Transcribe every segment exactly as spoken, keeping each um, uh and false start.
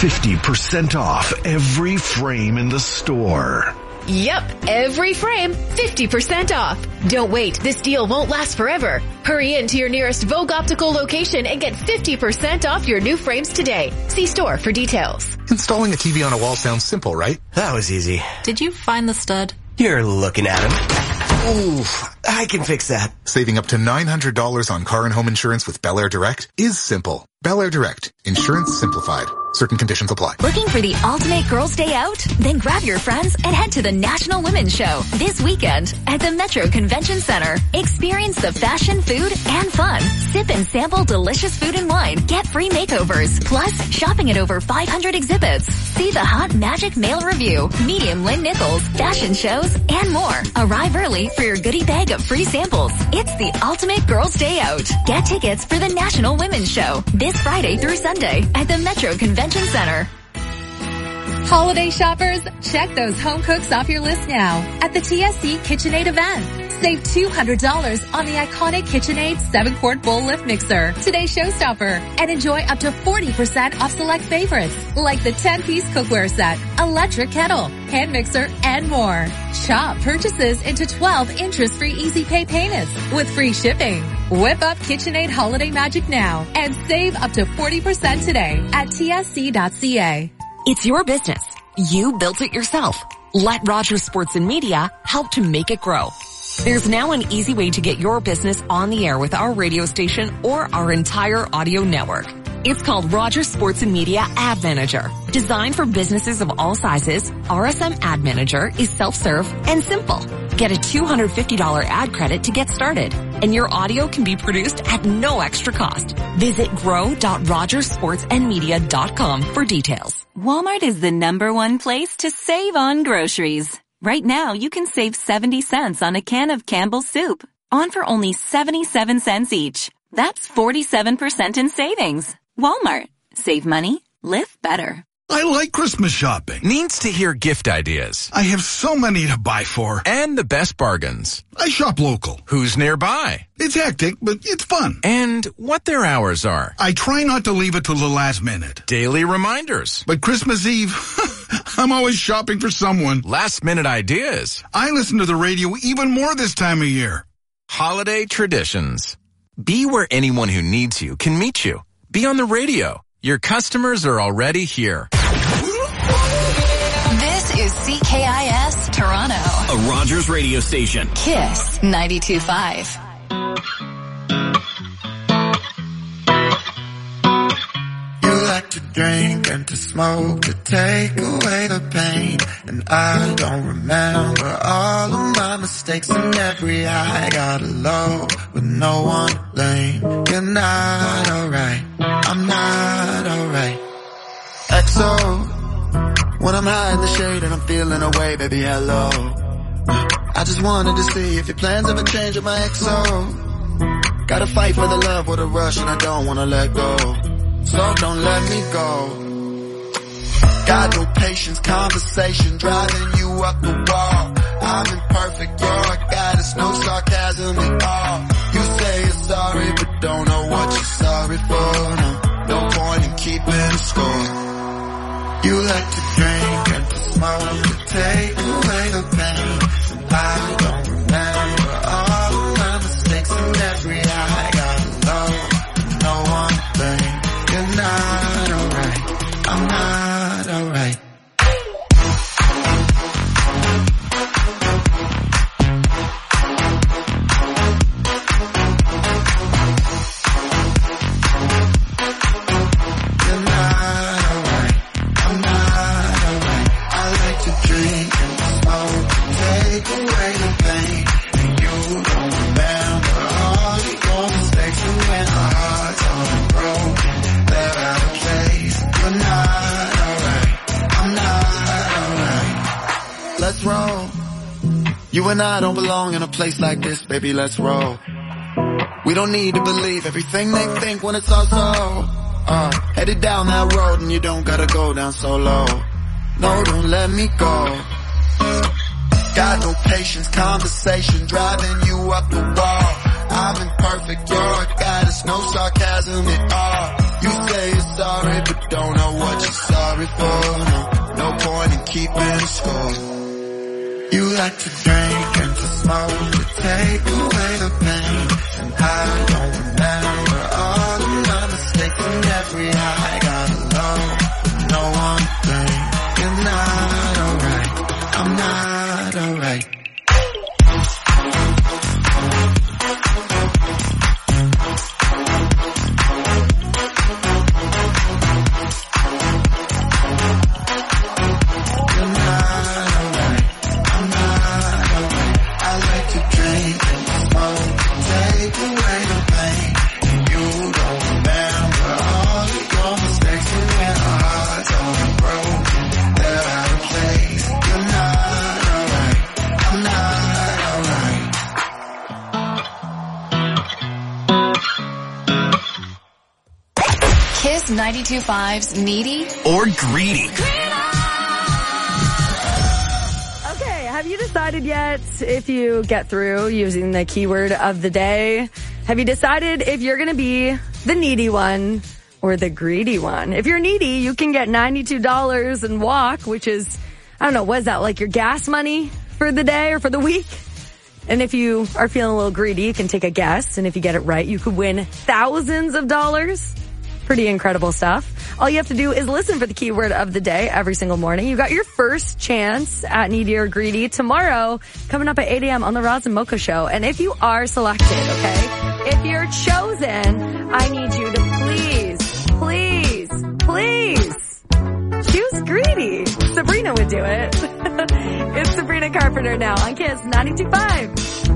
fifty percent off every frame in the store. Yep, every frame, fifty percent off. Don't wait, this deal won't last forever. Hurry in to your nearest Vogue Optical location and get fifty percent off your new frames today. See store for details. Installing a T V on a wall sounds simple, right? That was easy. Did you find the stud? You're looking at him. Ooh, I can fix that. Saving up to nine hundred dollars on car and home insurance with Bel Air Direct is simple. Bel Air Direct. Insurance simplified. Certain conditions apply. Looking for the ultimate girls' day out? Then grab your friends and head to the National Women's Show this weekend at the Metro Convention Center. Experience the fashion, food, and fun. Sip and sample delicious food and wine. Get free makeovers. Plus, shopping at over five hundred exhibits. See the Hot Magic Male Review, Medium Lynn Nichols, fashion shows, and more. Arrive early for your goodie bag of free samples. It's the ultimate girls' day out. Get tickets for the National Women's Show this Friday through Sunday at the Metro Convention Center. Holiday shoppers, check those home cooks off your list now at the T S C KitchenAid event. Save two hundred dollars on the iconic KitchenAid seven quart bowl lift mixer, today's showstopper, and enjoy up to forty percent off select favorites like the ten piece cookware set, electric kettle, hand mixer, and more. Shop purchases into twelve interest-free easy pay payments with free shipping. Whip up KitchenAid holiday magic now and save up to forty percent today at T S C dot C A. It's your business. You built it yourself. Let Rogers Sports and Media help to make it grow. There's now an easy way to get your business on the air with our radio station or our entire audio network. It's called Rogers Sports and Media Ad Manager. Designed for businesses of all sizes, R S M Ad Manager is self-serve and simple. Get a two hundred fifty dollars ad credit to get started, and your audio can be produced at no extra cost. Visit grow dot rogers sports and media dot com for details. Walmart is the number one place to save on groceries. Right now, you can save seventy cents on a can of Campbell's soup, on for only seventy-seven cents each. That's forty-seven percent in savings. Walmart. Save money. Live better. I like Christmas shopping. Needs to hear gift ideas. I have so many to buy for. And the best bargains. I shop local. Who's nearby? It's hectic, but it's fun. And what their hours are. I try not to leave it till the last minute. Daily reminders. But Christmas Eve, I'm always shopping for someone. Last minute ideas. I listen to the radio even more this time of year. Holiday traditions. Be where anyone who needs you can meet you. Be on the radio. Your customers are already here. This is C K I S Toronto. A Rogers radio station. Kiss ninety-two point five. You like to drink and to smoke to take away the pain. And I don't remember all of my mistakes and every I got alone with no one to blame. You're not alright. I'm not alright. X O. When I'm high in the shade and I'm feeling away, baby, hello. I just wanted to see if your plans ever change with my X O. Gotta fight for the love with a rush and I don't wanna let go. So don't let me go. Got no patience, conversation driving you up the wall. I'm imperfect, you're a goddess, no sarcasm at all. You say you're sorry, but don't know what you're sorry for. No, no point in keeping score. You like to drink and to smoke to take away the pain. And I don't remember all of my mistakes and every I got alone. No one to blame. You're not alright. I'm not alright. Let's roll. You and I don't belong in a place like this, baby, let's roll. We don't need to believe everything they think when it's all so. Uh, headed down that road and you don't gotta go down so low. No, don't let me go. Got no patience, conversation driving you up the wall. I'm imperfect, you're a goddess, no sarcasm at all. You say you're sorry, but don't know what you're sorry sorry for, no, no point in keeping score. You like to drink and to smoke to take away the pain, and I don't remember all of my mistakes and every high. Gotta love, no one thing. You're not alright, I'm not alright. ninety-two point five's Needy or Greedy. Okay, have you decided yet if you get through using the keyword of the day? Have you decided if you're going to be the needy one or the greedy one? If you're needy, you can get ninety-two dollars and walk, which is, I don't know, what is that, like your gas money for the day or for the week? And if you are feeling a little greedy, you can take a guess, and if you get it right, you could win thousands of dollars. Pretty incredible stuff. All you have to do is listen for the keyword of the day every single morning. You got your first chance at Needy or Greedy tomorrow, coming up at eight a.m. on the Roz and Mocha Show. And if you are selected, okay, if you're chosen, I need you to please, please, please choose Greedy. Sabrina would do it. It's Sabrina Carpenter now on Kiss ninety-two point five.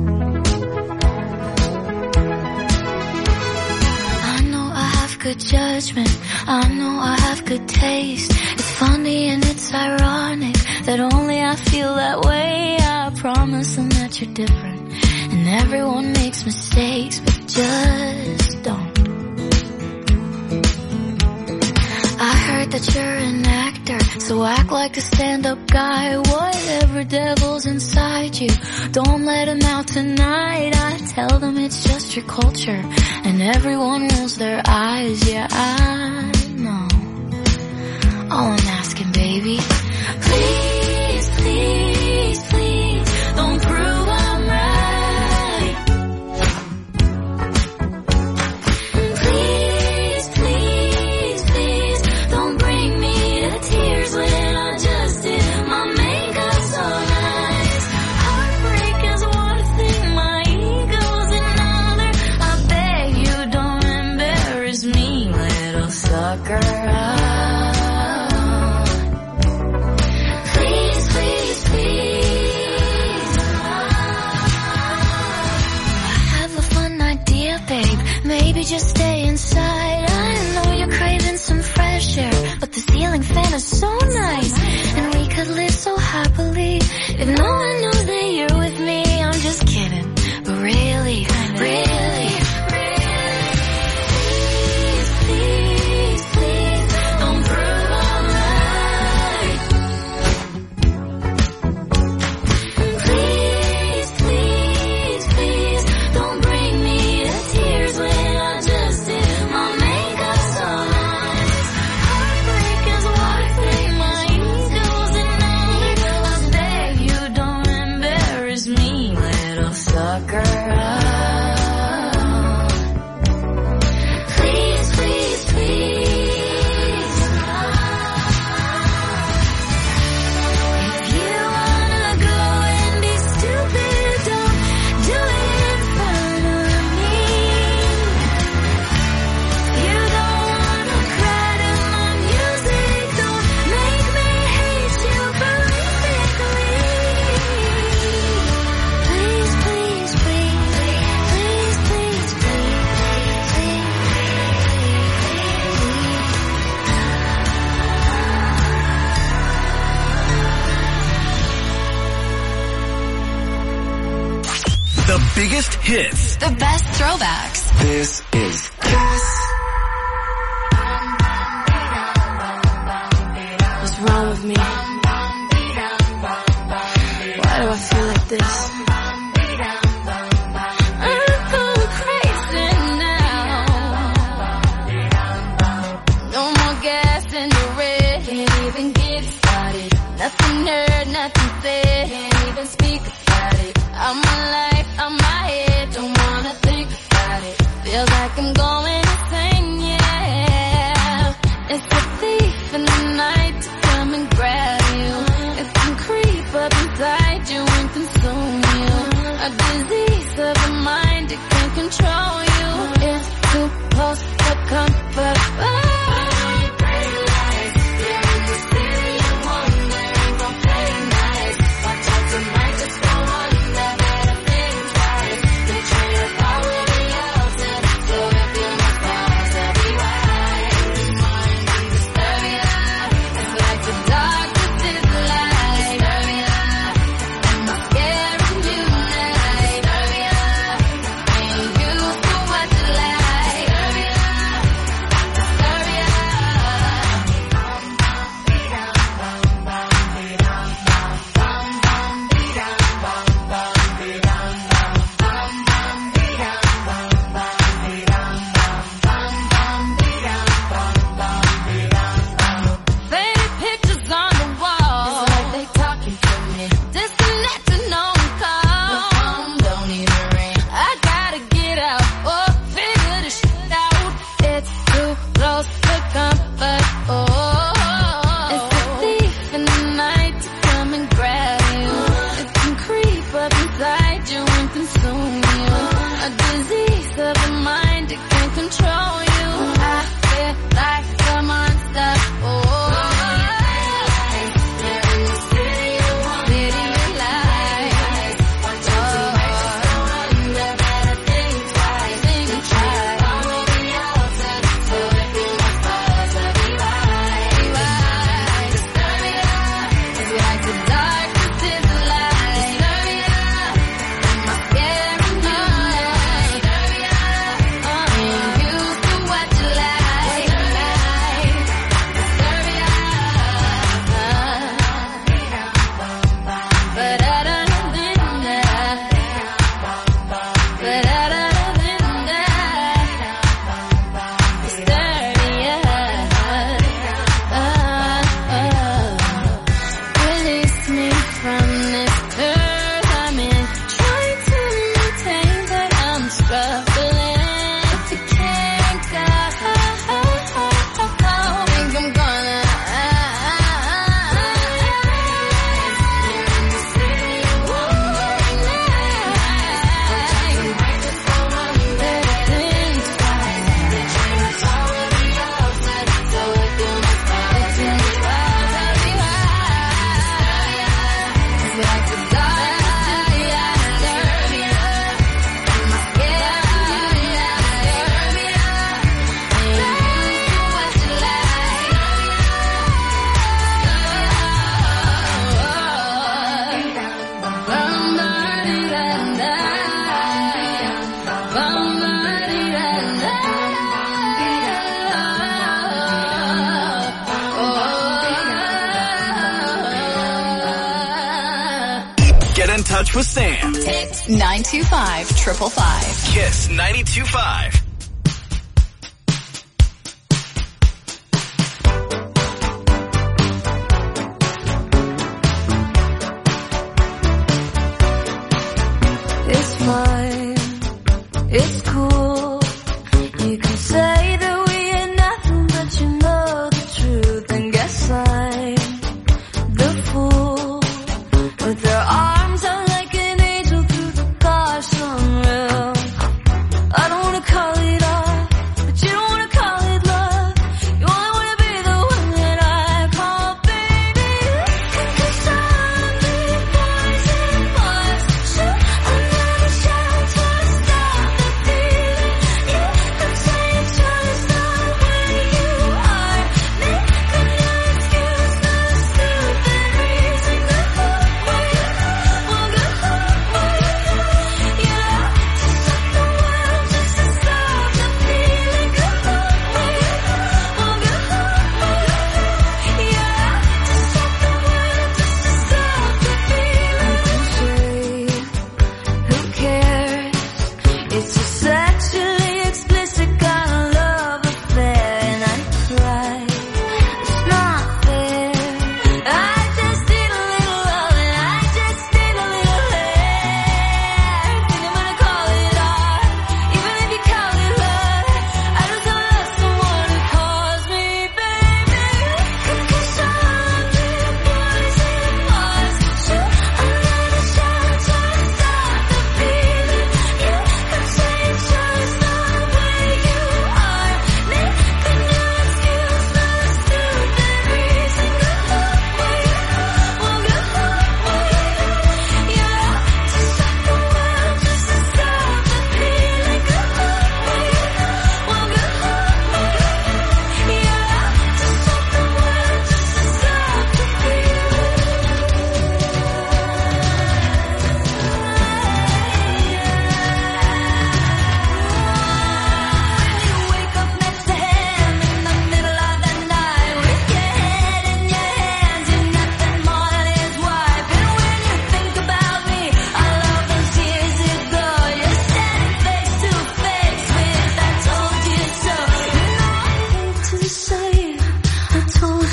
Good judgment, I know I have good taste. It's funny and it's ironic that only I feel that way. I promise them that you're different, and everyone makes mistakes, but just don't. I heard that you're an actor, so act like a stand-up guy. Whatever devil's inside you, don't let him out tonight. I tell them it's just your culture, and everyone rolls their eyes. Yeah, I know. All I'm asking, baby, please, please, please, don't prove I'm right. Please, please, please, don't bring me to tears when I just did my makeup so nice. Heartbreak is one thing, my ego's another. I beg you don't embarrass me, little sucker. Please, please, please. I have a fun idea, babe. Maybe just stay inside. I know you're craving some fresh air, but the ceiling fan is so nice, and we could live so happily if no one knows that you're with me. I'm just kidding, but really, really, please, please, please, don't prove I'm right. Please, please, please, don't bring me to tears when I just did my makeup so nice. Heartbreak is one thing, my ego's another. I beg you don't embarrass me, little sucker. Please, please, please. If you wanna go and be stupid, don't do it in front of me. You don't wanna cry to my music, don't make me hate you horrifically. Please, please, please, please, please, please, please, The biggest hits. The best throwbacks. This is Kiss. What's wrong with me? Why do I feel like this? I'm going crazy now. No more gas in the red. Nothing heard, nothing said, can't even speak about it. I'm my life, I'm my head, don't wanna think about it. Feels like I'm going insane, yeah. It's a thief in the night to come and grab you. It can creep up inside you and consume you. A disease of the mind, it can control you. It's too close for comfort. Oh. Touch with Sam. nine two five, triple five. Kiss ninety-two point five. It's fine, it's cool. You can say that we ain't nothing, but you know the truth. And guess I'm the fool with their arms out like an angel through the car sunroof. I don't wanna call you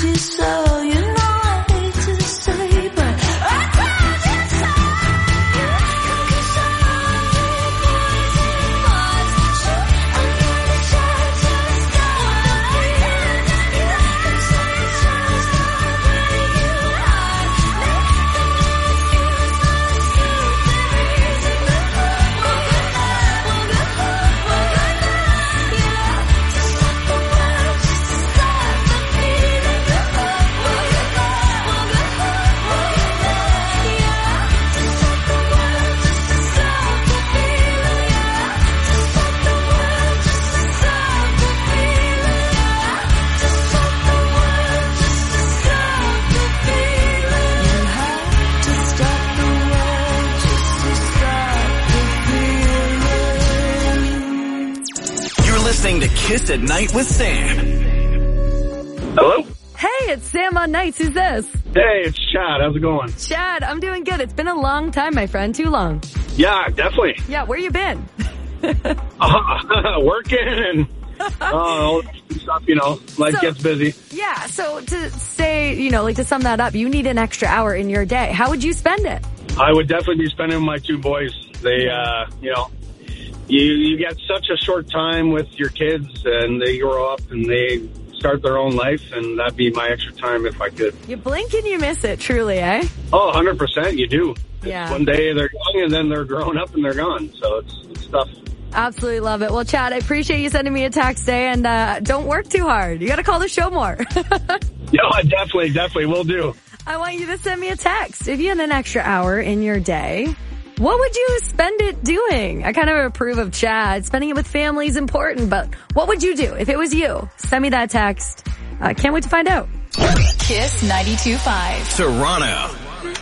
you so. You know I hate to say, but I told you so. Cause I'm poison was true. I'm gonna try to stop the feeling. I'm sorry, trying to stop breaking you heart. Make them confuse my stupid reason. We're gonna, we're gonna, we're gonna, yeah. To stop the world, just to stop the feeling. We're gonna, we're gonna, we're gonna, yeah. To stop the world, just to stop the feeling, yeah. To stop the world, just to stop the feeling, yeah. To stop the world, just to stop the feeling. You have to stop the world just to stop the feeling. You're listening to Kiss at Night with Sam. Hello? Hey, it's Sam on Nights. Who's this? Hey, it's Chad. How's it going? Chad, I'm doing good. It's been a long time, my friend. Too long. Yeah, definitely. Yeah, where you been? Uh, working and uh, all that stuff, you know, life So- gets busy. Yeah, so to say, you know, like to sum that up, you need an extra hour in your day. How would you spend it? I would definitely be spending with my two boys. They, uh, you know, you, you get such a short time with your kids and they grow up and they start their own life, and that'd be my extra time if I could. You blink and you miss it, truly, eh? Oh, one hundred percent, you do. Yeah. One day they're young and then they're grown up and they're gone. So it's, it's tough. Absolutely love it. Well, Chad, I appreciate you sending me a text today, and uh, don't work too hard. You got to call the show more. Yeah, I definitely, definitely will do. I want you to send me a text. If you had an extra hour in your day, what would you spend it doing? I kind of approve of Chad. Spending it with family is important, but what would you do if it was you? Send me that text. I uh, can't wait to find out. Kiss ninety-two point five. Toronto.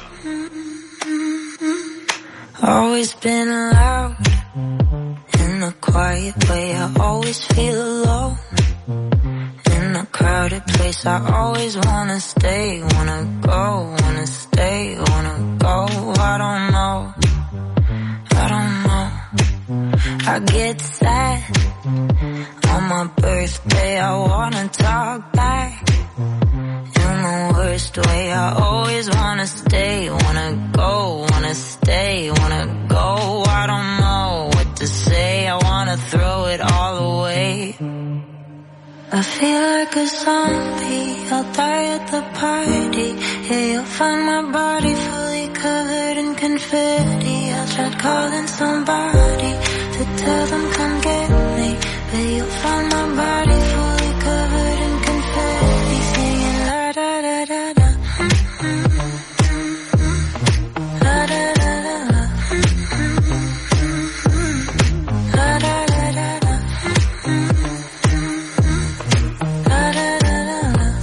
Always been loud in a quiet way. I always feel alone in a crowded place. I always wanna stay, wanna go, wanna stay, wanna go. I don't know, I don't know. I get sad on my birthday. I wanna talk back in the worst way. I always wanna stay, wanna go, wanna stay, wanna go. I don't know what to say. I wanna throw it all away. I feel like a zombie. I'll die at the party. Yeah, you'll find my body fully covered in confetti. I tried calling somebody to tell them come get me, but you'll find my body fully covered in confetti, singing la da da da da. La da da da da. La da da da da. La da da da.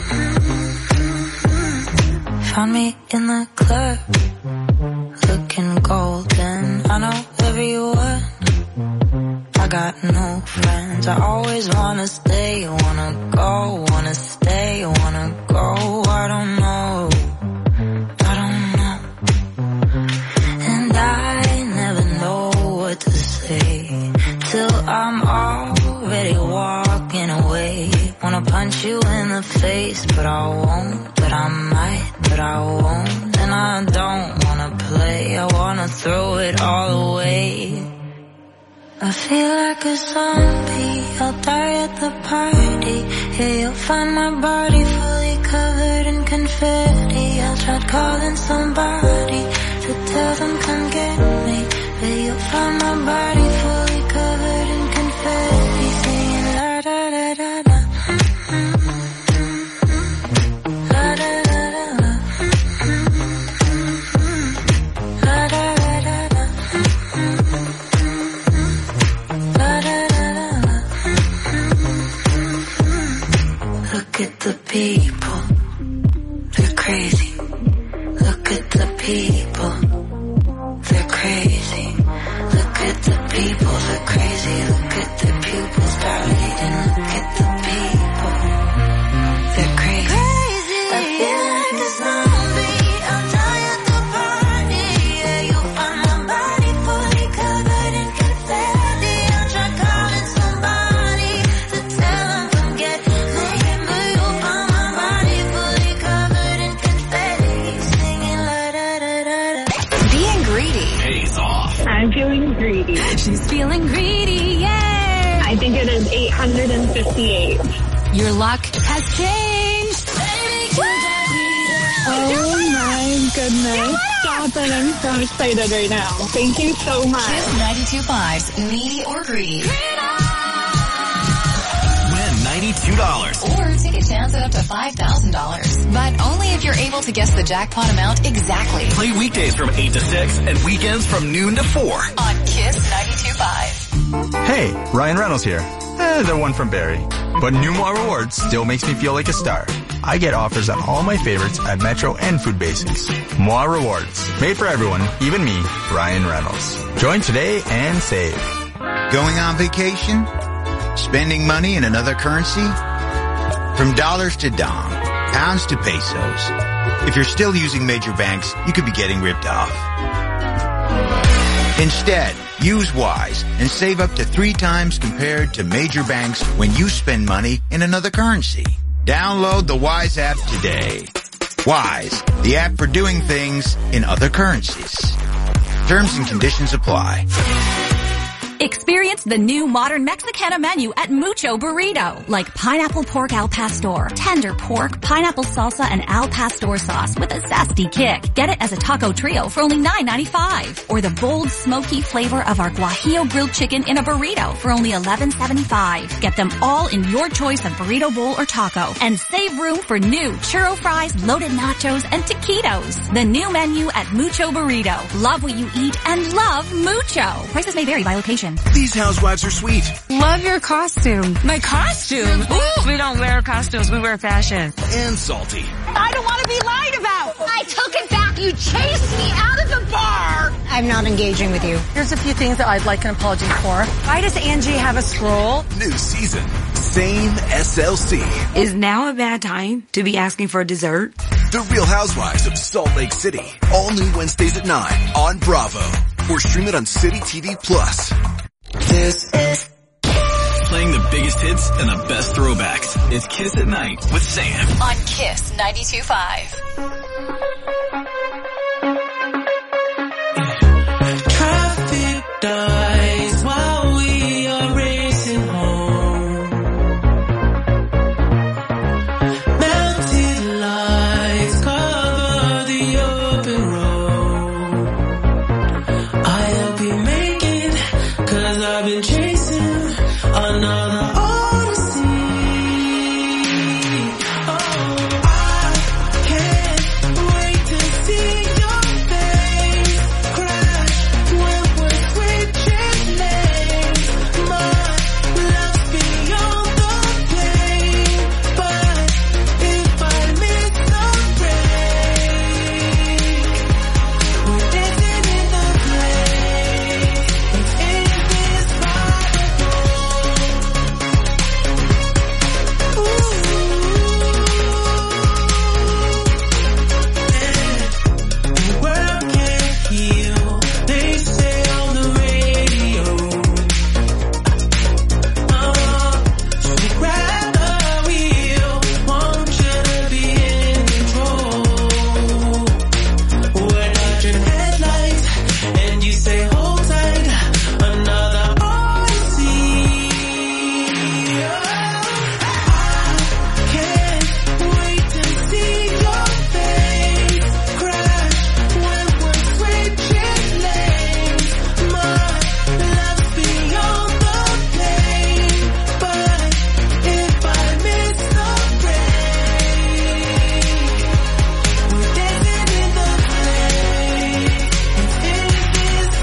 Found me in the club, looking golden. I know everyone. I got no friends. I always wanna stay, wanna go, wanna stay, wanna go. I don't know, I don't know. And I never know what to say till I'm already walking away. Wanna punch you in the face, but I won't, but I might, but I won't. And I don't wanna play, I wanna throw it all away. I feel like a zombie, I'll die at the party. Yeah, you'll find my body fully covered in confetti. I tried calling somebody to tell them come get me, but you'll find my body fully covered in confetti, singing la da da da da. La da da da da. La da da da da. La da da da da. Look at the people, they're crazy. Look at the people, they're crazy. Look at the people, they're crazy. Look at their pupils dilating. Look at the people, they're crazy. I feel like a zombie, I'll die at the party. Yeah, you'll find my body fully covered in confetti. I'll try calling somebody to tell them come get me, but you'll find my body hundred fifty-eight. Your luck has changed. Oh my goodness. Stop it. I'm so excited right now. Thank you so much. Kiss ninety-two point five's Needy or Greedy. Win ninety-two dollars. Or take a chance at up to five thousand dollars. But only if you're able to guess the jackpot amount exactly. Play weekdays from eight to six and weekends from noon to four. On Kiss ninety-two point five. Hey, Ryan Reynolds here. Eh, the one from Barrie. But New Moi Rewards still makes me feel like a star. I get offers on all my favorites at Metro and Food Basics. Moi Rewards. Made for everyone, even me, Ryan Reynolds. Join today and save. Going on vacation? Spending money in another currency? From dollars to dong, pounds to pesos. If you're still using major banks, you could be getting ripped off. Instead, use Wise and save up to three times compared to major banks when you spend money in another currency. Download the Wise app today. Wise, the app for doing things in other currencies. Terms and conditions apply. Experience the new modern Mexicana menu at Mucho Burrito, like pineapple pork al pastor, tender pork, pineapple salsa, and al pastor sauce with a zesty kick. Get it as a taco trio for only nine ninety-five, or the bold, smoky flavor of our guajillo grilled chicken in a burrito for only eleven seventy-five. Get them all in your choice of burrito bowl or taco, and save room for new churro fries, loaded nachos, and taquitos. The new menu at Mucho Burrito. Love what you eat and love Mucho. Prices may vary by location. These housewives are sweet. Love your costume. My costume? Ooh, we don't wear costumes, we wear fashion. And salty. I don't want to be lied about. I took it back. You chased me out of the bar. I'm not engaging with you. Here's a few things that I'd like an apology for. Why does Angie have a scroll? New season. Same S L C. Is now a bad time to be asking for a dessert? The Real Housewives of Salt Lake City. All new Wednesdays at nine on Bravo. Or stream it on City T V Plus. This is playing the biggest hits and the best throwbacks. It's Kiss at Night with Sam. On Kiss ninety-two point five. traffic dies while we are racing home. Mounted lights cover the open road. I'll be making, cause I've been chasing another odyssey. Oh, I can't wait to see your face crash when we're switching lanes. My love's beyond the pain, but if I miss the break, we're dancing in the place. It's indescribable. The world can't heal, they say on the radio. Uh, so grab the wheel, want you to be in control. We're dodging headlights, and you say hold tight, another odyssey. I can't wait to see your face crash when we're switching lanes. My love's beyond the pain, but if I miss the break, we're dancing in the place. It's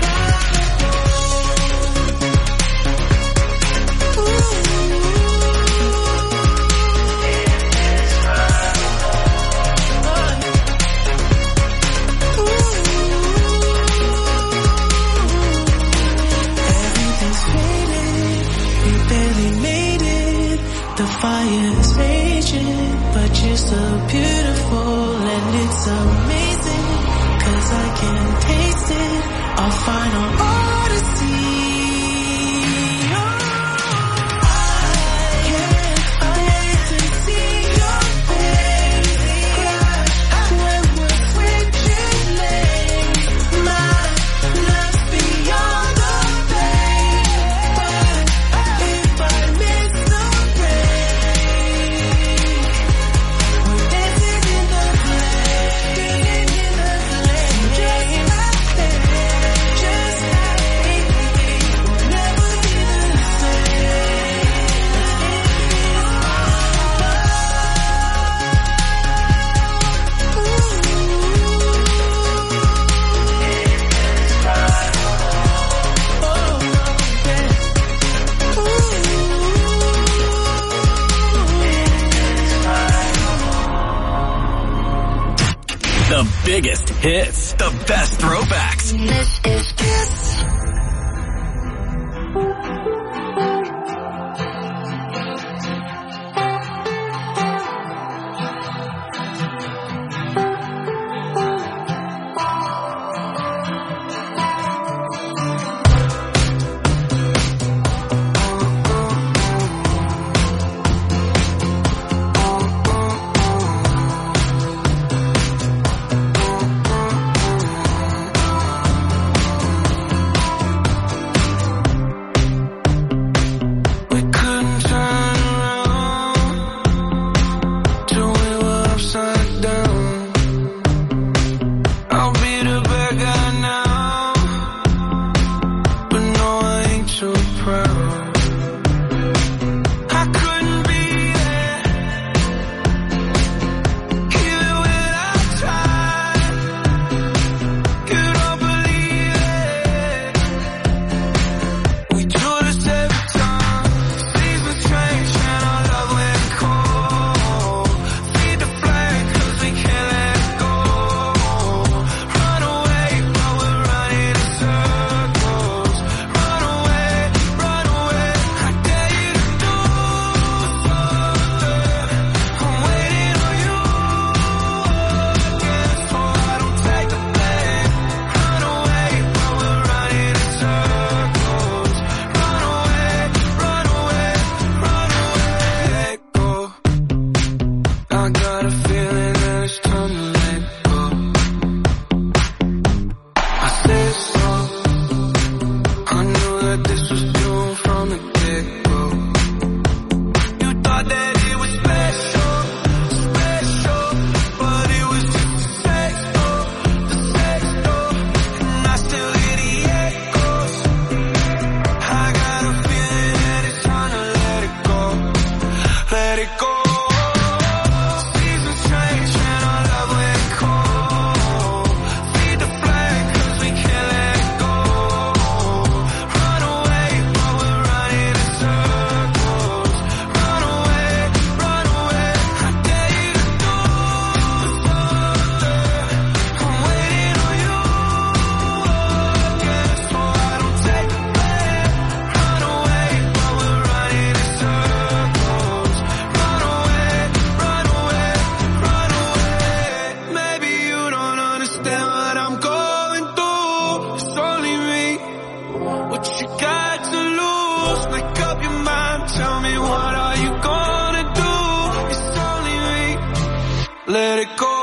Everything's faded, we barely made it. The fire is raging, but you're so beautiful and it's amazing. Cause I can taste it, our final odyssey. I can't wait to see your face crash when we're switching lanes. My love's beyond the pain, but if I miss the The biggest hits. The best throwbacks. This is Kiss. Let it go.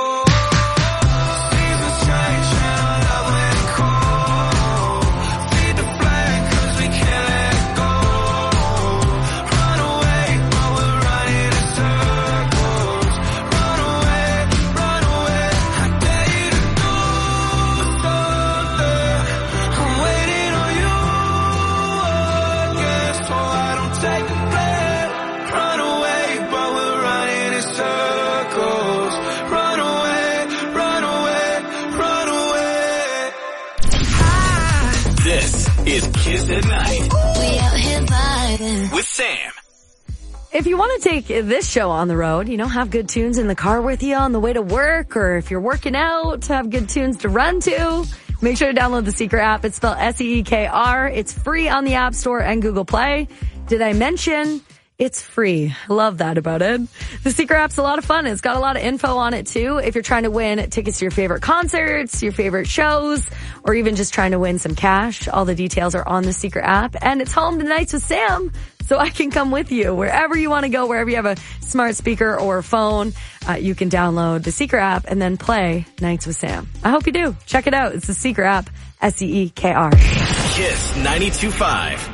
Is Kiss at Night. We out here vibing with Sam. If you want to take this show on the road, you know, have good tunes in the car with you on the way to work, or if you're working out, have good tunes to run to, make sure to download the Seeker app. It's spelled S E E K R. It's free on the App Store and Google Play. Did I mention it's free? Love that about it. The Seeker app's a lot of fun. It's got a lot of info on it too. If you're trying to win tickets to your favorite concerts, your favorite shows, or even just trying to win some cash, all the details are on the Seeker app. And it's home to Nights with Sam, so I can come with you wherever you want to go, wherever you have a smart speaker or phone. Uh, you can download the Seeker app and then play Nights with Sam. I hope you do. Check it out. It's the Seeker app, S E E K R. Kiss ninety-two point five.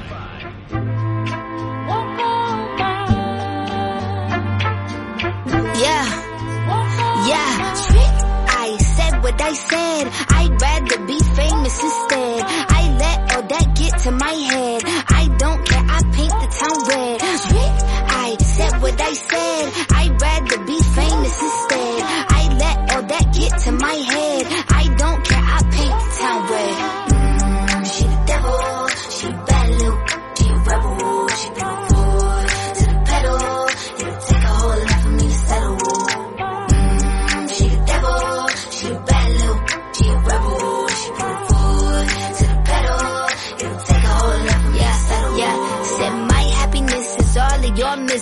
Yeah, yeah, I said what I said, I'd rather be famous instead, I let all that get to my head, I don't care, I paint the town red, I said what I said, I'd rather be famous instead, I let all that get to my head, I don't care, I paint the town red, mm, she the devil, she a bad little, she a rebel, she threw a foot to the pedal, it'll take a whole lot for me to settle. Mm, she the devil, she a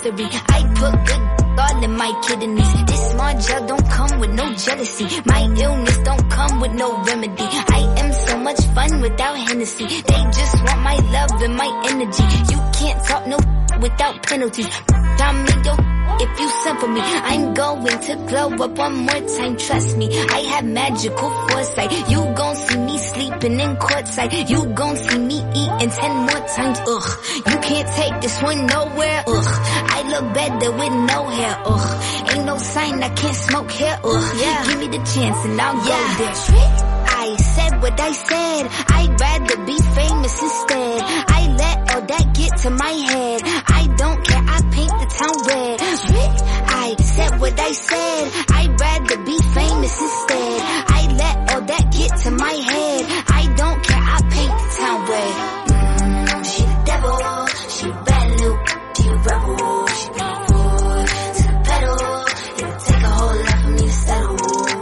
mystery. I put good all in my kidneys. This small gel don't come with no jealousy. My illness don't come with no remedy. I am so much fun without Hennessy. They just want my love and my energy. You can't talk no without penalties. I'm me, yo, if you send for me, I'm going to glow up one more time. Trust me, I have magical foresight. You gon' see me sleeping in courtside. You gon' see me eating ten more times. Ugh, you can't take this one nowhere. Ugh, I look better with no hair. Ugh, ain't no sign I can't smoke hair. Ugh, yeah. Give me the chance and I'll yeah. go there. Trick. I said what I said. I'd rather be famous instead. I let all that get to my head. I don't care. I paint the town red. Trick. I said what I said. I'd rather be famous instead. I let all that get to my head. I don't care. I paint the town red. Mm, she the devil. She a bad little. She a rebel. She be forward to the pedal. It'll take a whole lot for me to settle.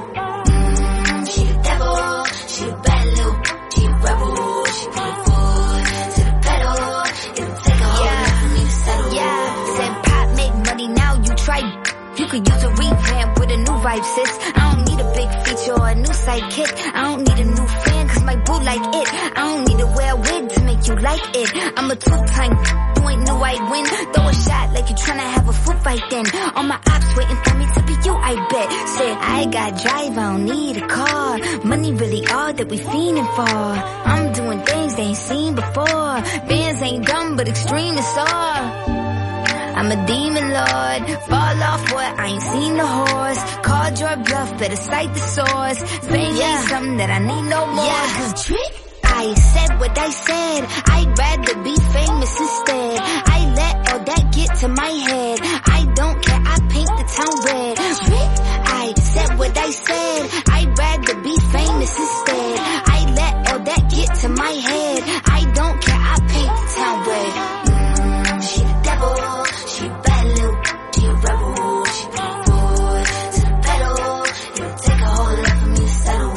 Mm, she the devil. She a bad little. She a rebel. She be forward to the pedal. It'll take a whole yeah. lot for me to settle. Yeah. Said pop make money now. You try. You could use a revamp with a new vibe, sis. I don't need a big feature or a new sidekick. I don't need a new fan cause my boo like it. I don't need to wear a wig to make you like it. I'm a two-time, you ain't know I'd win. Throw a shot like you tryna have a foot fight then. All my ops waiting for me to be you, I bet. Said I got drive, I don't need a car. Money really all that we fiending for. I'm doing things they ain't seen before. Bands ain't dumb but extreme is all. I'm a demon lord, fall off what, I ain't seen the horse. Called your bluff, better cite the source. Fame yeah. ain't something that I need no more. Yeah, cause trick. I said what I said, I'd rather be famous instead. I let all that get to my head. I don't care, I paint the town red. Trick. I said what I said, I'd rather be famous instead. I let all that get to my head. I don't care, I paint the town red. Mm, she the devil. She a bad little, she a rebel. She be forward to the pedal. It'll take a whole lot for me to settle.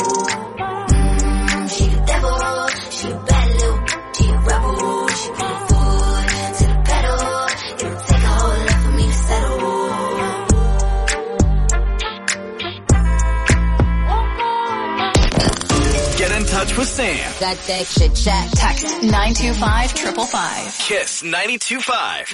Mm, she the devil. She a bad little, she a rebel. She be forward to the pedal. It'll take a whole lot for me to settle. Get in touch with Sam. Got that shit chat. Text nine two five triple five. Kiss ninety-two point five.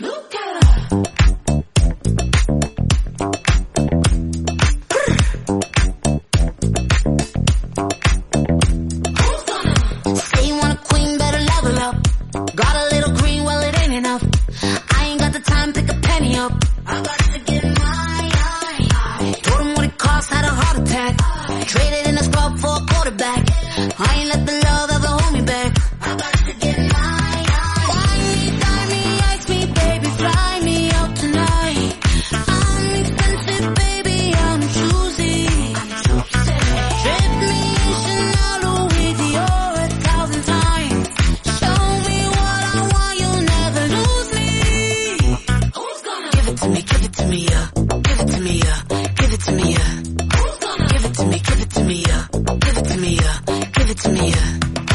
Say you want a queen, better level up. Got a little green, well it ain't enough. I ain't got the time, pick a penny up. I got to get mine. Told him what it cost, had a heart attack. Traded in a scrub for a quarterback. I ain't let the love ever hold me back. I got to get mine. Wine me, dine me, ice me, baby, fly me out tonight. I'm expensive, baby, I'm choosy. Trip me in Chanel, Louis Dior a thousand times. Show me what I want, you'll never lose me. Who's gonna give it to me, give it to me, yeah. Give it to me, yeah. Give it to me, yeah. Who's gonna give it to me, give it to me, yeah. Give it to me, yeah. Give it to me, yeah.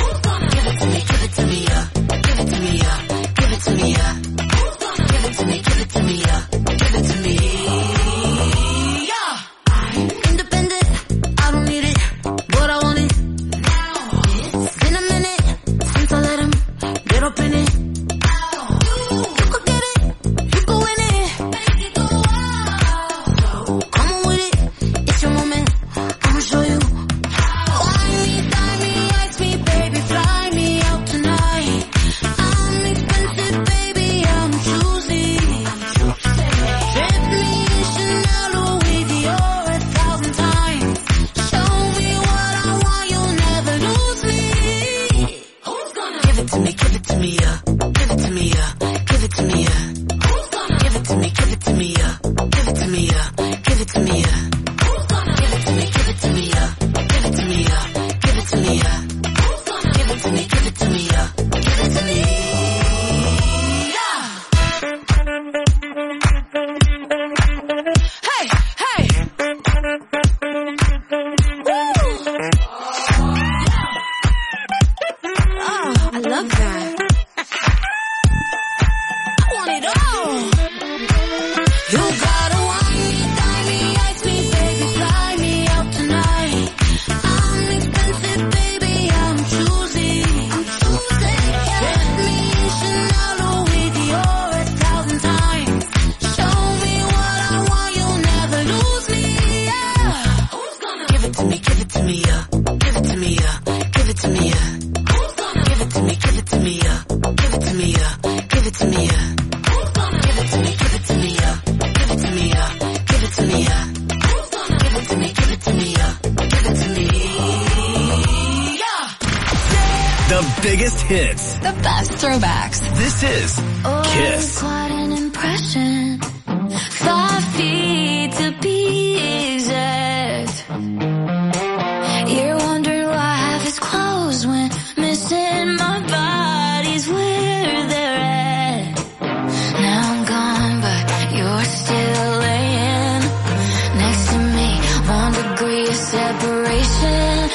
The biggest hits. The best throwbacks. This is Kiss. Oh, quite an impression. Five feet to be exact. You're wondering why half is closed when missing my body's where they're at. Now I'm gone, but you're still laying next to me. One degree of separation.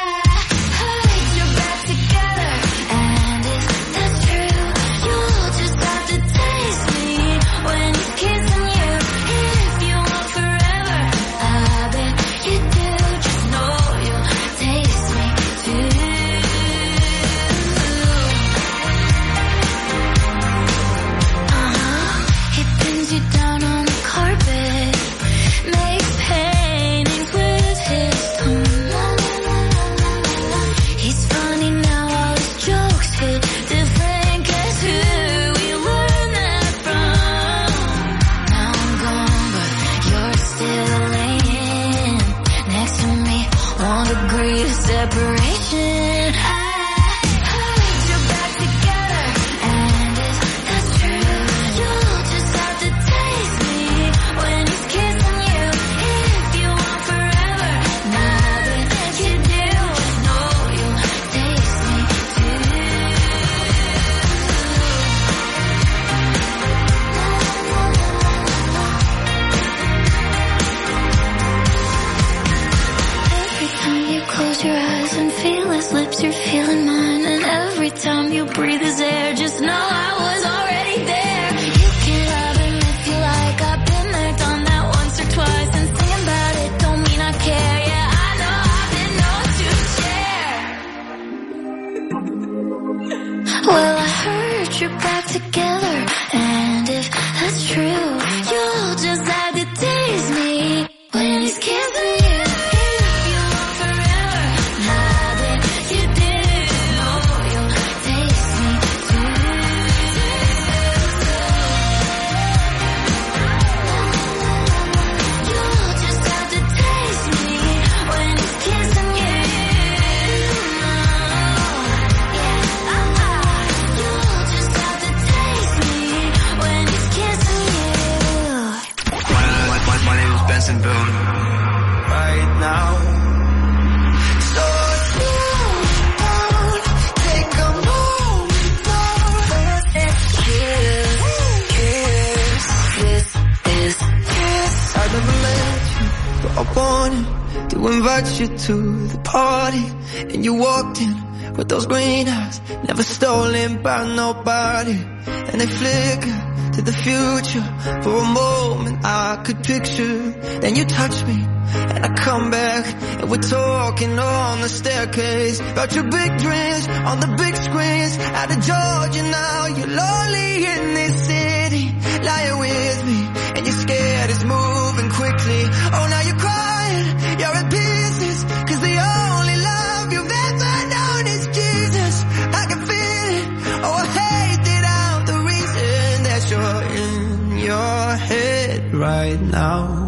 You to the party and you walked in with those green eyes, never stolen by nobody, and they flicker to the future. For a moment I could picture, then you touch me and I come back and we're talking on the staircase about your big dreams on the big screens out of Georgia. Now you're lonely in this city, lying with me and you're scared it's moving quickly. Oh, now you're crying, you're in pieces, cause the only love you've ever known is Jesus. I can feel it, oh I hate it out, the reason that you're in your head right now,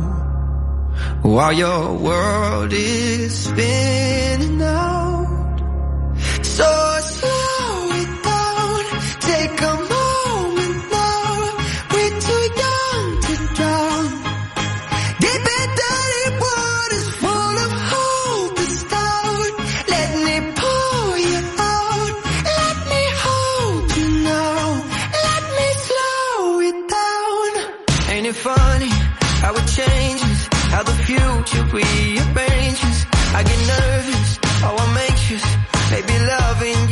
while your world is spinning out. So slow it down, take a moment now, we're too young to drown. Deep and dirty waters full of hope is down. Let me pull you out, let me hold you now, let me slow it down. Ain't it funny how it changes, how the future rearranges? I get nervous, oh I'm anxious, maybe loving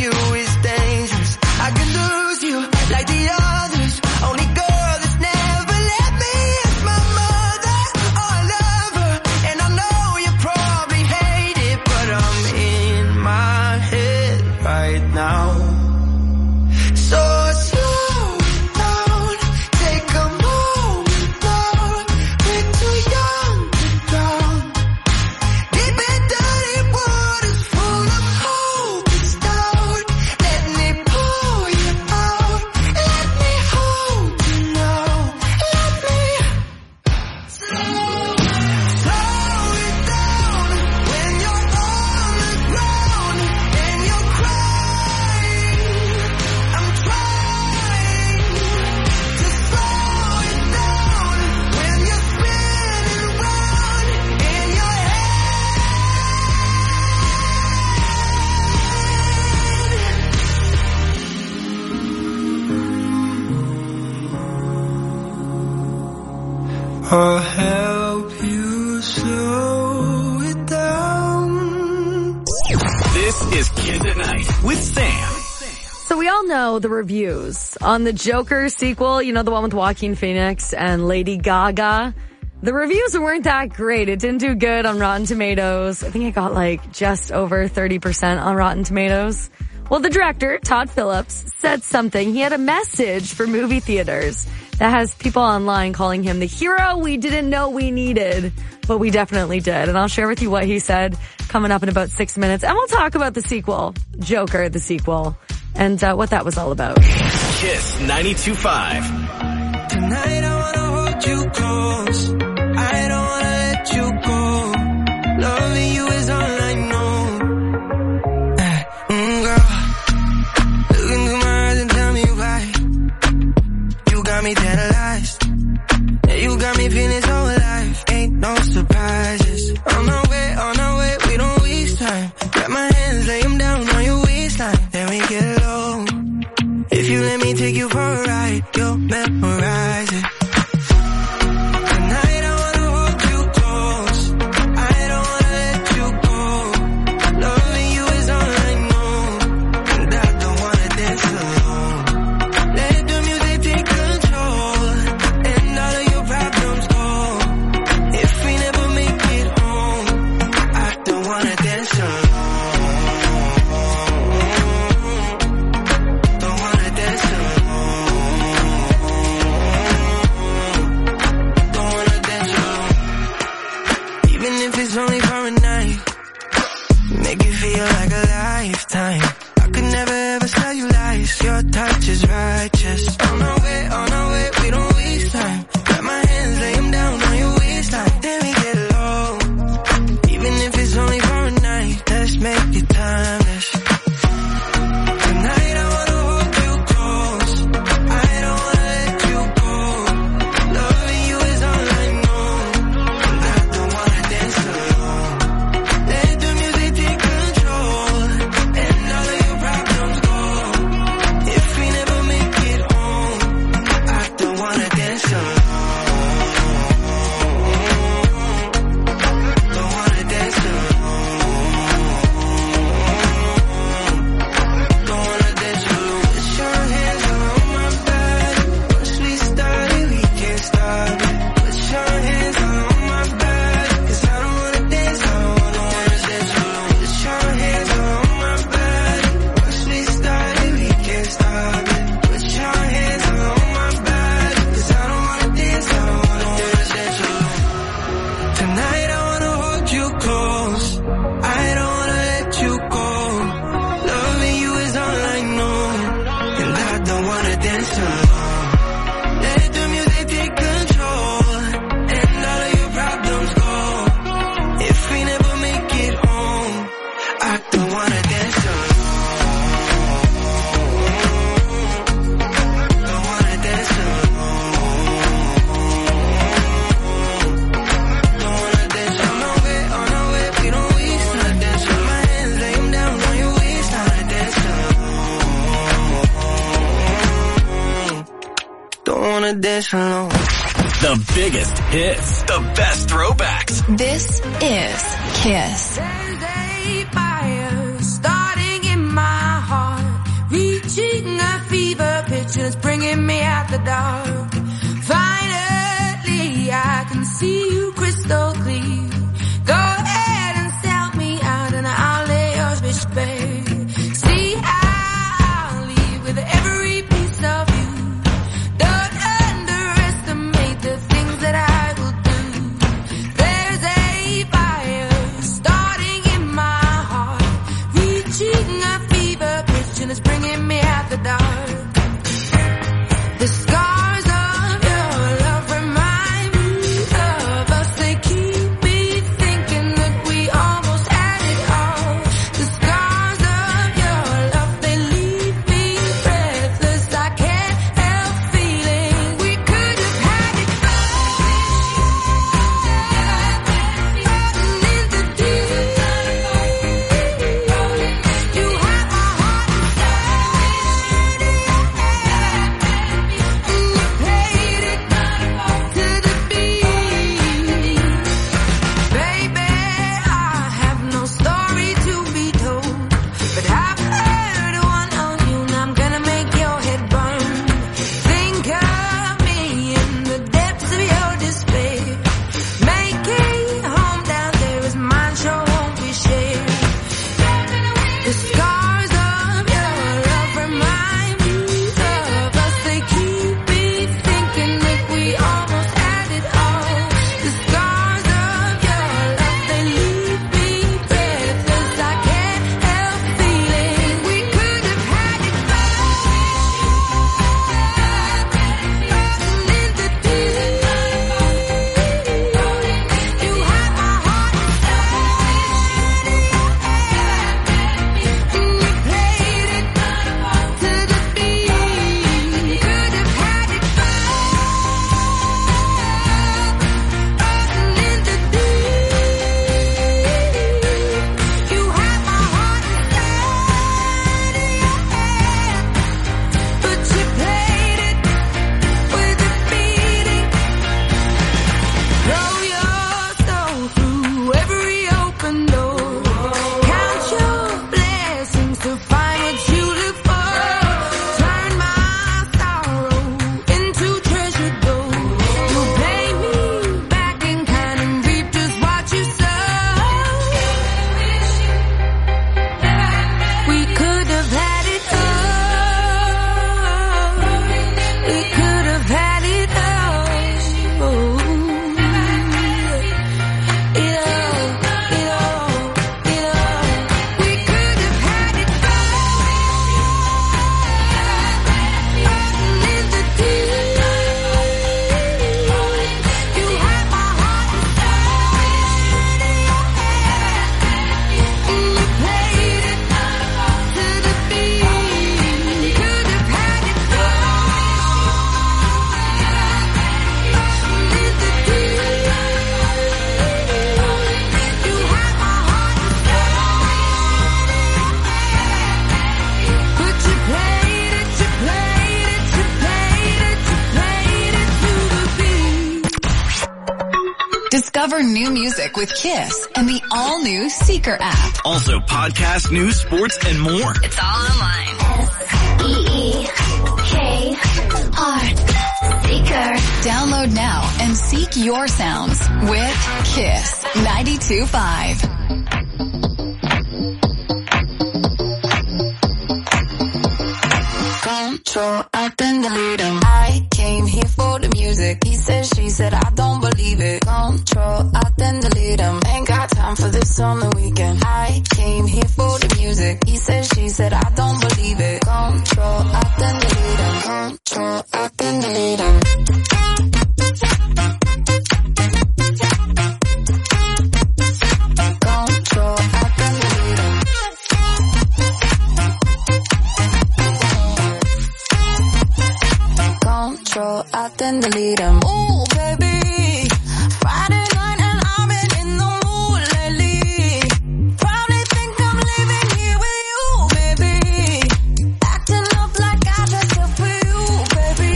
I'll help you slow it down. This is Kids at Night with Sam. So we all know the reviews on the Joker sequel, you know, the one with Joaquin Phoenix and Lady Gaga. The reviews weren't that great. It didn't do good on Rotten Tomatoes. I think it got like just over thirty percent on Rotten Tomatoes. Well, the director, Todd Phillips, said something. He had a message for movie theaters that has people online calling him the hero we didn't know we needed, but we definitely did. And I'll share with you what he said coming up in about six minutes. And we'll talk about the sequel, Joker, the sequel, and uh, what that was all about. Kiss ninety-two point five. Tonight I wanna hold you close. I don't wanna let you go. Loving you is all I know. Mm, girl, look into my eyes and tell me why. You got me tantalized. Yeah, you got me feeling so alive. Ain't no surprises. On our way, on our way, we don't waste time. Grab my hands, lay them down on your waistline. Then we get low. If you let me take you for a ride, you'll memorize it. Tonight I wanna hold you close. I don't wanna let you go. Loving you is all I know. And I don't wanna dance alone. Let the music take control. And all of your problems go. If we never make it home, I don't wanna dance alone. It's only for a night. Make you feel like a lifetime. I could never ever tell you lies. Your touch is righteous. On our way, on our way, we don't waste time. Grab my hands, lay them down on your waistline. Then we get low. Even if it's only for a night, let's make it timeless. Tonight I wanna hold you close. I don't wanna let you go. Loving you is all I know. And I don't wanna dance alone. Let the music take control. And all of your problems go. If we never make it home, I don't wanna dance alone. Don't wanna dance alone. Don't wanna dance alone. Put your hands on my back. Once we started, we can't stop it. Put your hands on my back. 'Cause I don't wanna dance alone. Don't wanna dance alone. Put your hands on my back. Once we started, we can't stop it. Put your hands on my back. 'Cause I don't wanna dance alone. Don't wanna dance alone. Tonight I wanna hold you close. I don't wanna let you go. Loving you is all I know. And I don't wanna dance alone. Let the music take control. And all of your problems go. If we never make it home, I don't wanna dance alone. Don't wanna dance alone. Don't wanna dance on our way, on our way, we don't waste time. Dance with my hands, lay them down on your waistline. Dance alone. Don't wanna dance alone. The biggest hits, the best throwbacks. This is Kiss. There's a fire starting in my heart, reaching a fever pitch and it's bringing me out the dark. Finally, I can see you crystal clear. Go ahead and sell me out and I'll lay your bitch bare. See, I'll leave with every piece of you. Don't underestimate the things that I will do. There's a fire starting in my heart, reaching a fever pitch and it's bringing me out the dark. The scars Discover new music with Kiss and the all-new Seeker app. Also podcast, news, sports, and more. It's all online. S E E K R Seeker. Download now and seek your sounds with Kiss ninety-two point five. Control, I then delete him. I came here for the music. He said, she said, I don't believe it. Control, I then delete him. Ain't got time for this on the weekend. I came here for the music. He said, she said, I don't believe it. Control, I then delete him. Control, I then delete him. Control, I then delete him. Control, I then delete him. Ooh, baby, Friday night and I've been in the mood lately. Probably think I'm living here with you, baby. Acting up like I dressed up for you, baby.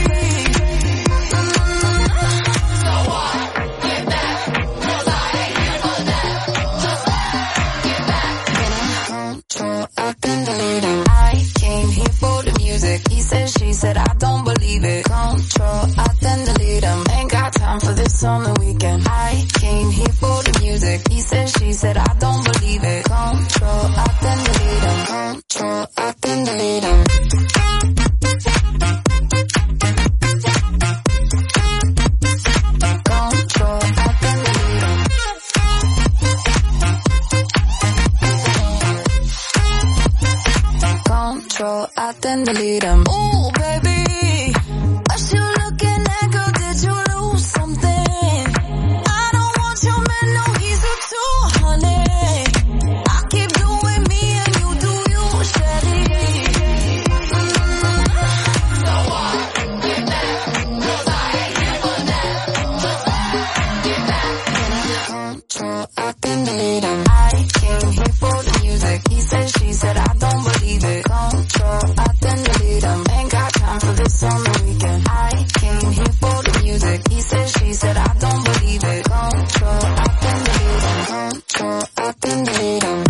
Mm-hmm. So what? Get back, 'cause I ain't here for that. Just back, get back. Control, I then delete him. I came here for the music. He said, she said, I don't believe it. Control, I then delete him. Ain't got time for this on the weekend. I came here for the music. He said, she said, I don't believe it. Control, I then delete him. Control, I then delete him. Control, I then delete him. Control, I then delete him. Ooh, baby, what you looking at, girl? Did you lose something? I don't want your man, no, he's a two, honey. I keep doing me and you do you, steady. Mm-hmm. So what? Get back, 'cause I ain't here for that. Just back, get back. Control, I then delete him. I came here for the music. He said, she said, I don't believe it. Control, I then delete him. Ain't got time for this on the weekend. I came here for the music. He said, she said, I don't believe it. Control, I then delete him. Control, I then delete him.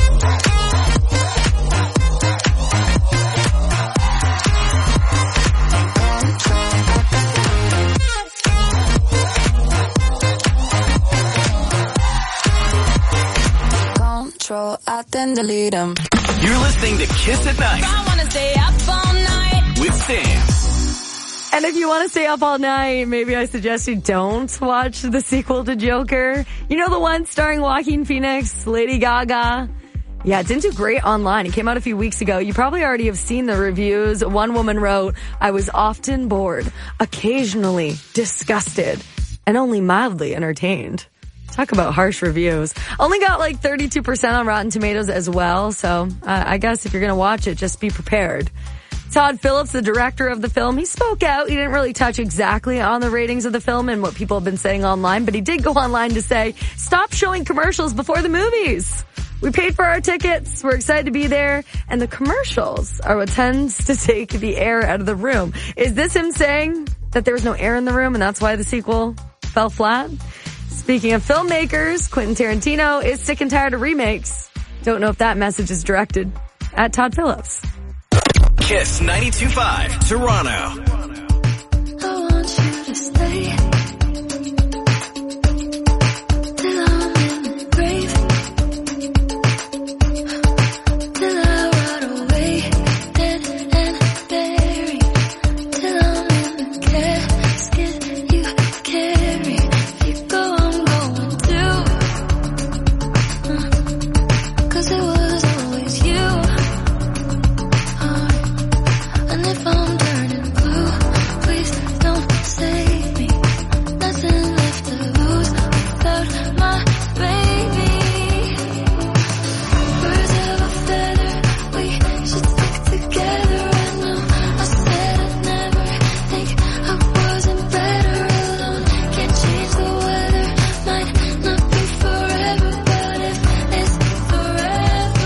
Control, I then delete him. You're listening to Kiss at Night. I wanna stay up all night with Sam. And if you want to stay up all night, maybe I suggest you don't watch the sequel to Joker. You know, the one starring Joaquin Phoenix, Lady Gaga. Yeah, it didn't do great online. It came out a few weeks ago. You probably already have seen the reviews. One woman wrote, I was often bored, occasionally disgusted, and only mildly entertained. Talk about harsh reviews. Only got like thirty-two percent on Rotten Tomatoes as well. So uh, I guess if you're going to watch it, just be prepared. Todd Phillips, the director of the film, he spoke out. He didn't really touch exactly on the ratings of the film and what people have been saying online, but he did go online to say, stop showing commercials before the movies. We paid for our tickets. We're excited to be there. And the commercials are what tends to take the air out of the room. Is this him saying that there was no air in the room and that's why the sequel fell flat? Speaking of filmmakers, Quentin Tarantino is sick and tired of remakes. Don't know if that message is directed at Todd Phillips. Kiss ninety-two point five, Toronto. I want you to stay till I'm in the grave, till I rot away, dead and buried, till I'm in the casket you carry. If you go, I'm going too, uh, 'cause it was always you. Uh, and if I'm turning blue, please don't save me. Nothing left to lose without my baby. Birds of a feather, we should stick together. I know I said I'd never think I wasn't better alone. Can't change the weather, might not be forever, but if it's forever,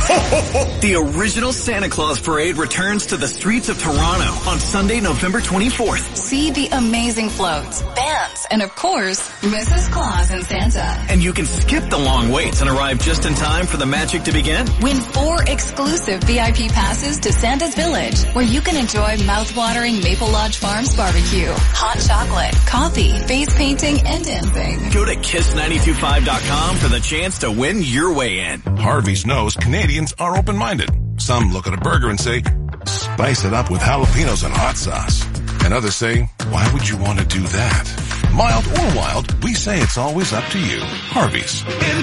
The original Santa Claus Parade returns to the streets of Toronto on Sunday, November twenty-fourth. See the amazing floats, bands, and of course, Missus Claus and Santa. And you can skip the long waits and arrive just in time for the magic to begin. Win four exclusive V I P passes to Santa's Village, where you can enjoy mouth-watering Maple Lodge Farms barbecue, hot chocolate, coffee, face painting, and dancing. Go to kiss nine two five dot com for the chance to win your way in. Harvey's knows Canadians are open-minded. Some look at a burger and say, spice it up with jalapenos and hot sauce. And others say, why would you want to do that? Mild or wild, we say it's always up to you. Harvey's.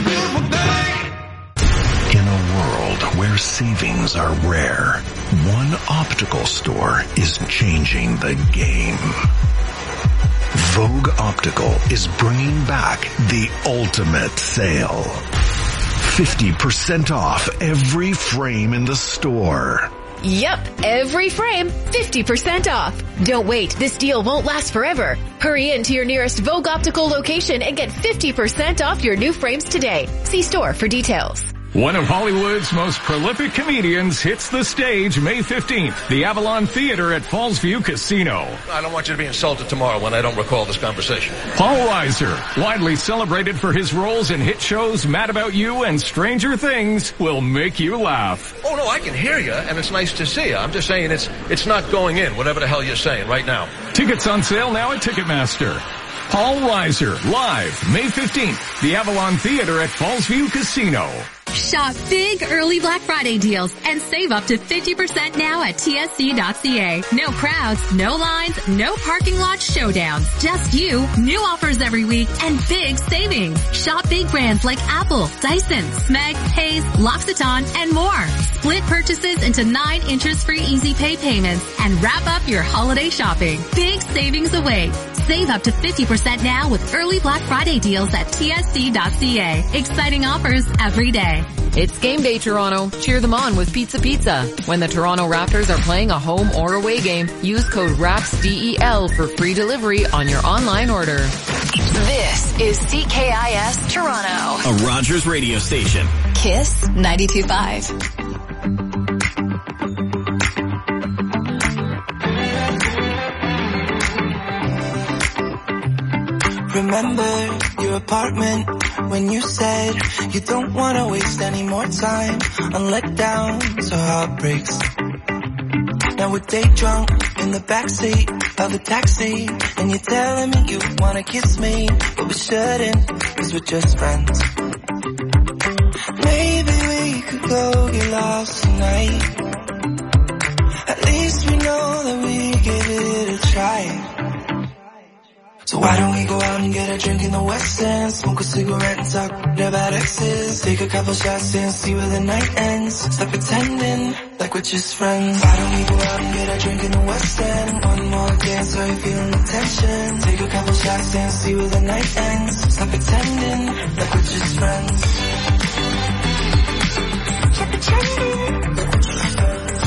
In a world where savings are rare, one optical store is changing the game. Vogue Optical is bringing back the ultimate sale. fifty percent off every frame in the store. Yep, every frame, fifty percent off. Don't wait, this deal won't last forever. Hurry in to your nearest Vogue Optical location and get fifty percent off your new frames today. See store for details. One of Hollywood's most prolific comedians hits the stage May fifteenth, the Avalon Theater at Fallsview Casino. I don't want you to be insulted tomorrow when I don't recall this conversation. Paul Reiser, widely celebrated for his roles in hit shows Mad About You and Stranger Things, will make you laugh. Oh, no, I can hear you, and it's nice to see you. I'm just saying it's it's not going in, whatever the hell you're saying right now. Tickets on sale now at Ticketmaster. Paul Reiser, live May fifteenth, the Avalon Theater at Fallsview Casino. Shop big early Black Friday deals and save up to fifty percent now at T S C dot C A. No crowds, no lines, no parking lot showdowns. Just you, new offers every week, and big savings. Shop big brands like Apple, Dyson, Smeg, Hayes, L'Occitane, and more. Split purchases into nine interest-free easy pay payments and wrap up your holiday shopping. Big savings await. Save up to fifty percent now with early Black Friday deals at T S C dot C A. Exciting offers every day. It's game day, Toronto. Cheer them on with Pizza Pizza. When the Toronto Raptors are playing a home or away game, use code RAPSDEL for free delivery on your online order. This is C K I S Toronto. A Rogers radio station. Kiss ninety-two point five. Remember your apartment when you said you don't want to waste any more time on letdowns or heartbreaks. Now we're day drunk in the backseat of the taxi, and you're telling me you want to kiss me, but we shouldn't, cause we're just friends. Maybe we could go get lost tonight. At least we know that we give it a try. So why don't we go out and get a drink in the West End, smoke a cigarette and talk about exes, take a couple shots and see where the night ends, stop pretending like we're just friends. Why don't we go out and get a drink in the West End, one more dance, are you feeling the tension, take a couple shots and see where the night ends, stop pretending like we're just friends. Stop pretending like we're just friends.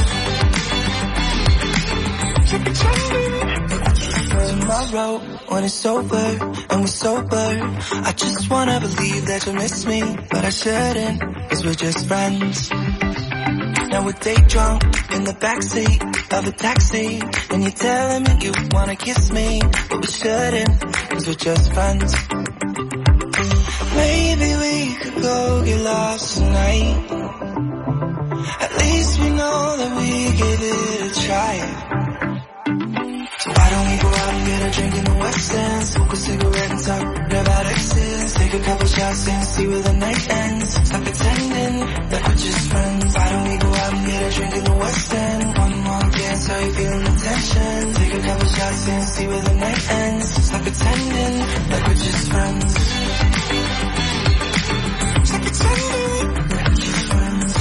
Stop pretending. Tomorrow, when it's over and we're sober, I just wanna believe that you'll miss me, but I shouldn't, cause we're just friends. Now we're day drunk in the backseat of a taxi, and you're telling me you wanna kiss me, but we shouldn't, cause we're just friends. Maybe we could go get lost tonight. At least we know that we gave it a try. So why don't we go out and get a drink in the West End, smoke a cigarette and talk about exes, take a couple shots and see where the night ends, stop pretending like we're just friends. Why don't we go out and get a drink in the West End, one more dance, are you feeling the tension, take a couple shots and see where the night ends, stop pretending like we're just friends. Stop pretending like we're just friends.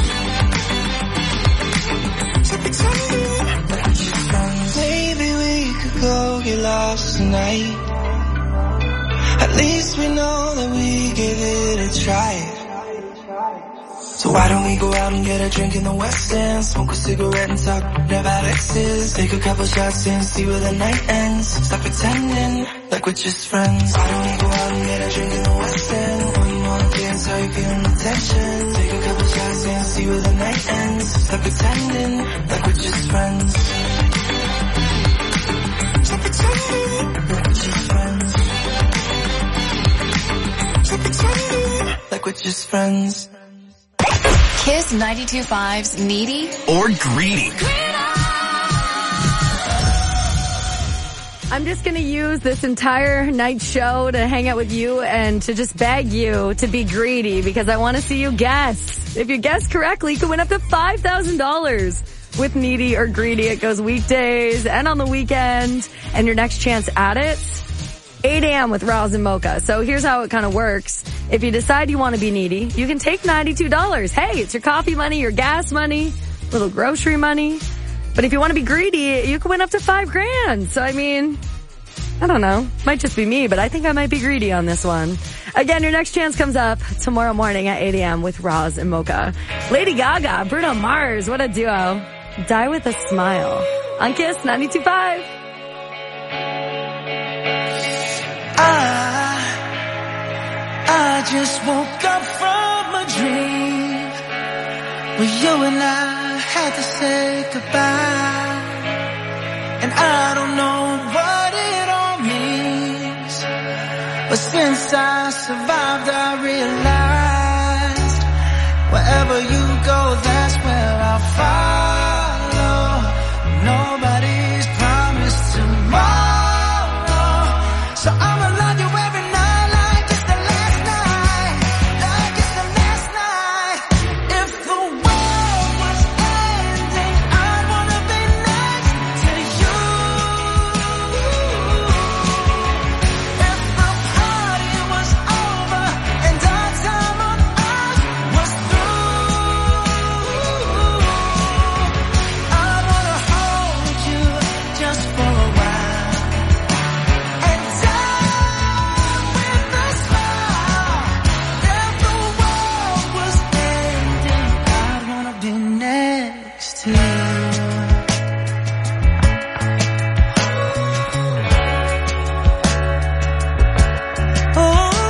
Stop pretending like we're just friends. Maybe we could go get lost tonight. At least we know that we gave it a try. So why don't we go out and get a drink in the West End, smoke a cigarette and talk about exes, take a couple shots and see where the night ends, stop pretending like we're just friends. Why don't we go out and get a drink in the West End, one more dance, how you feeling the tension? Take a couple shots and see where the night ends. Stop pretending like we're just friends. Stop pretending like we're just friends. Stop pretending like we're just friends. Kiss ninety-two point five's Needy or Greedy. I'm just going to use this entire night show to hang out with you and to just beg you to be greedy because I want to see you guess. If you guess correctly, you can win up to five thousand dollars with Needy or Greedy. It goes weekdays and on the weekend. And your next chance at it, eight a.m. with Roz and Mocha. So here's how it kind of works. If you decide you want to be needy, you can take ninety-two dollars. Hey, it's your coffee money, your gas money, little grocery money. But if you want to be greedy, you can win up to five grand. So, I mean, I don't know. Might just be me, but I think I might be greedy on this one. Again, your next chance comes up tomorrow morning at eight a.m. with Roz and Mocha. Lady Gaga, Bruno Mars, what a duo. Die with a Smile. On Kiss ninety-two point five. I, I just woke up from a dream where you and I had to say goodbye, and I don't know what it all means, but since I survived I realized wherever you go, that's where I'll follow. Nobody's promised tomorrow, so I'ma love you every night like it's the last night, like it's the last night. If the world was ending, I'd wanna be next to you. If the party was over and our time on earth was through, I wanna hold you just for a while and die with a smile. If the world was ending, I'd wanna be next to you. Oh,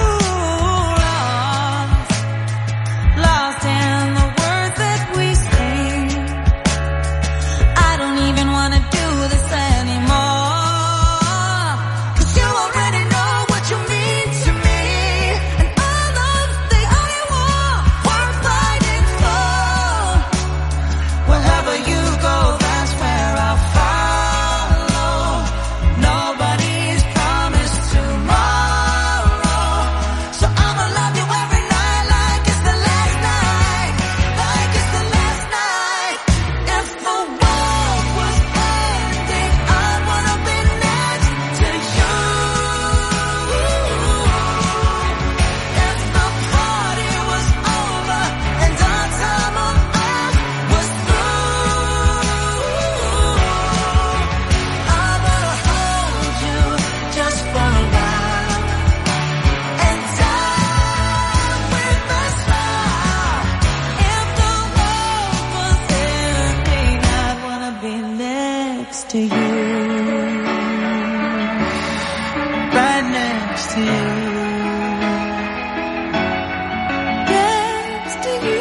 lost, lost in the words that we sing. I don't even wanna do this anymore, 'cause you already know what you mean to me, and all of the only war worth fighting for. Wherever you go, that's where I'll follow. Nobody's promised tomorrow, so I'ma love you every night like it's the last night, like it's the last night. If the world was ending, I'd wanna be next to you. If the party was over and our time on earth was through, I wanna hold you just for a while and die with a smile. If the world was ending, I'd wanna be next to you, right next to you, next to you,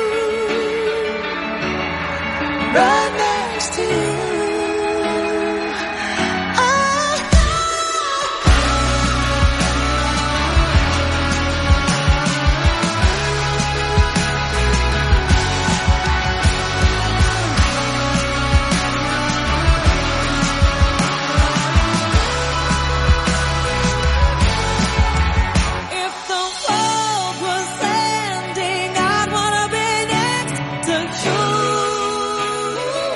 right next to you. If the world was ending, I'd wanna be next to you.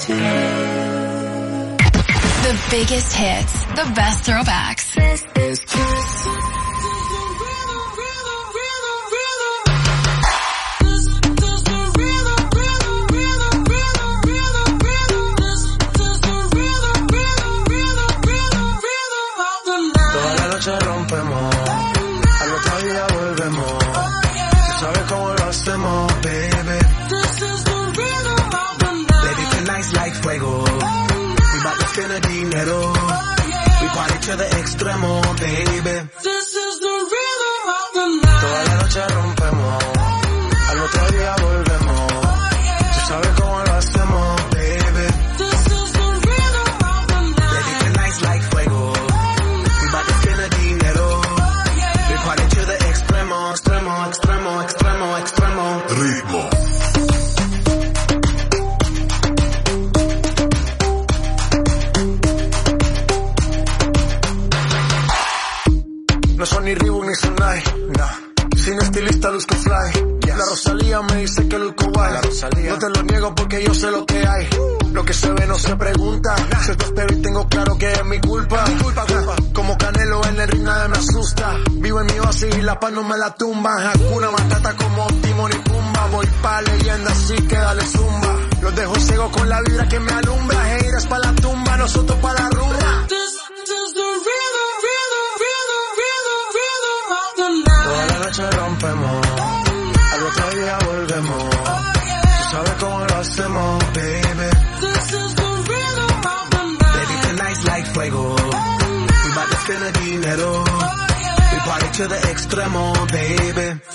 The biggest hits, the best throwbacks. This is Kiss. Toda la noche rompemos, al otro día volvemos. Tú sabes cómo lo hacemos, baby. Baby, tonight's like fuego. We bout to spend the dinero. We party to the extremo, baby. Toda la noche rompemos, al otro día volvemos. Tú sabes cómo lo hacemos, baby. Baby, tonight's like fuego. We bout to spend the dinero. We party to the extremo, extremo, extremo, extremo, extremo. Ritmo. No son ni Reebok ni Sonai, nah. Sin estilista luzco fly. Yes. La Rosalía me dice que luzco guay. La Rosalía. No te lo niego porque yo sé lo que hay. Lo que se ve no se pregunta. Nah. Si te espero y tengo claro que es mi culpa. Mi culpa, culpa. Como Canelo en el ring nada me asusta. Vivo en mi oasis y la paz no me la tumba. Hakuna Matata como Timon y Pumba. Voy pa' leyenda así que dale zumba. Los dejo ciego con la vibra que me alumbra. Haters pa' la tumba, nosotros pa' la rumba. Toda la noche rompemos, al otro día volvemos. Tú sabes cómo lo hacemos, baby. Baby, tonight's like fuego. We bout to spend the dinero. We party to the extremo, baby.